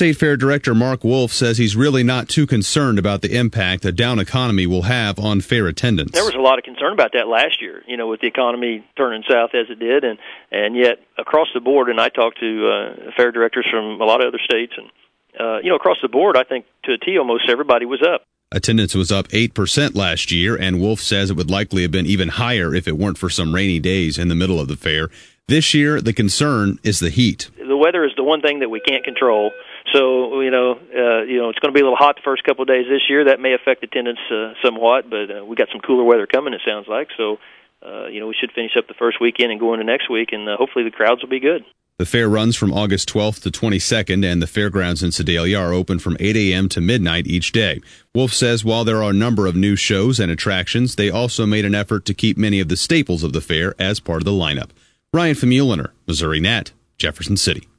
State Fair Director Mark Wolf says he's really not too concerned about the impact a down economy will have on fair attendance. There was a lot of concern about that last year, with the economy turning south as it did, and yet across the board, and I talked to fair directors from a lot of other states, and across the board, I think to a T almost everybody was up. Attendance was up 8% last year, and Wolf says it would likely have been even higher if it weren't for some rainy days in the middle of the fair. This year, the concern is the heat. The weather is the one thing that we can't control. So, it's going to be a little hot the first couple of days this year. That may affect attendance somewhat, but we got some cooler weather coming, it sounds like. So, we should finish up the first weekend and go into next week, and hopefully the crowds will be good. The fair runs from August 12th to 22nd, and the fairgrounds in Sedalia are open from 8 a.m. to midnight each day. Wolf says while there are a number of new shows and attractions, they also made an effort to keep many of the staples of the fair as part of the lineup. Ryan Famuliner, Missouri Net, Jefferson City.